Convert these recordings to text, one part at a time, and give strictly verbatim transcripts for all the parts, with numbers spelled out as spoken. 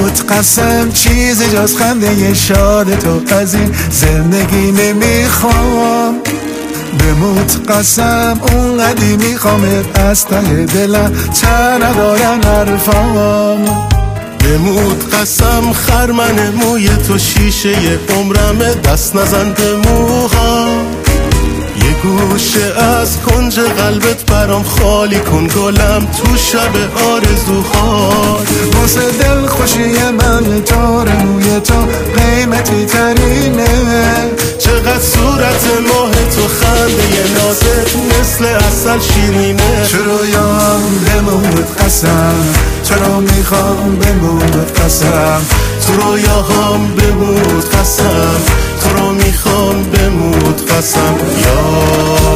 بموت قسم چیزی جز خنده شاد تو از این زندگی نمیخوام. بموت قسم اونقدی میخوامت از ته دلم تا ندارن حرفام. بموت قسم خرمن موی تو شیشه عمرم دست نزن به موها. یه گوشه از کنج قلبت برام خالی کن گلم تو شب آرزوها. واسه دل خوشی من تار موی تو قیمتی ترینه. چقدر صورت ماه تو خنده نازت مثل عسل شیرینه. چرا یام بموت قسم چرا میخوام بموت قسم. تو رویاهام بموت قسم تو رو میخوام بموت قسم یا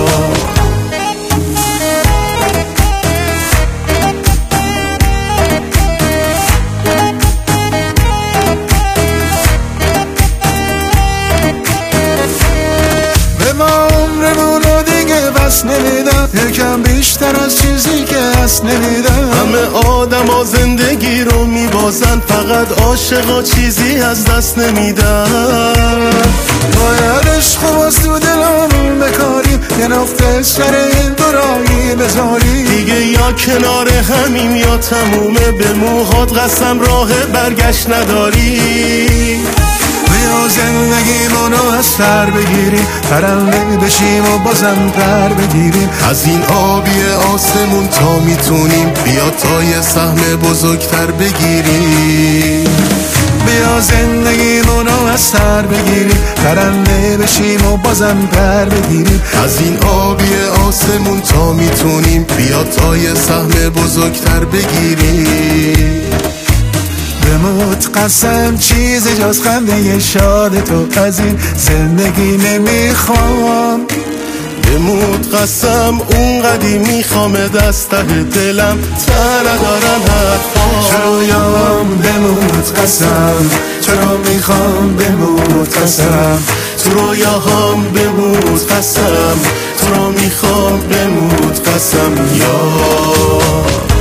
نمیدم یکم بیشتر از چیزی که هست نمیدم. همه آدم ها زندگی رو میبازن فقط عاشقا چیزی از دست نمیدن. باید عشق و باز تو دلمون بکاریم یه نقطه سر این برایی بذاریم. دیگه یا کنار همیم یا تمومه به موهات قسم راه برگشت نداری. بیا زندگیمونو از سر بگیریم پرنده بشیم و بازم پر بگیریم. از این آبی آسمون تا میتونیم بیا تا یه سهم بزرگتر بگیریم. بیا زندگیمونو از سر بگیریم پرنده بشیم و بازم پر بگیریم. از این آبی آسمون تا میتونیم بیا تا یه سهم بزرگتر بگیریم. بموت قسم چیزی جز خنده شاد تو از این زندگی نمیخوام. بموت قسم اونقدی میخوام دست ته دلم تا ندارم حرفا. چرا یام بموت قسم چرا میخوام بموت قسم. تو رویاهام بموت قسم تو رو میخوام بموت قسم یا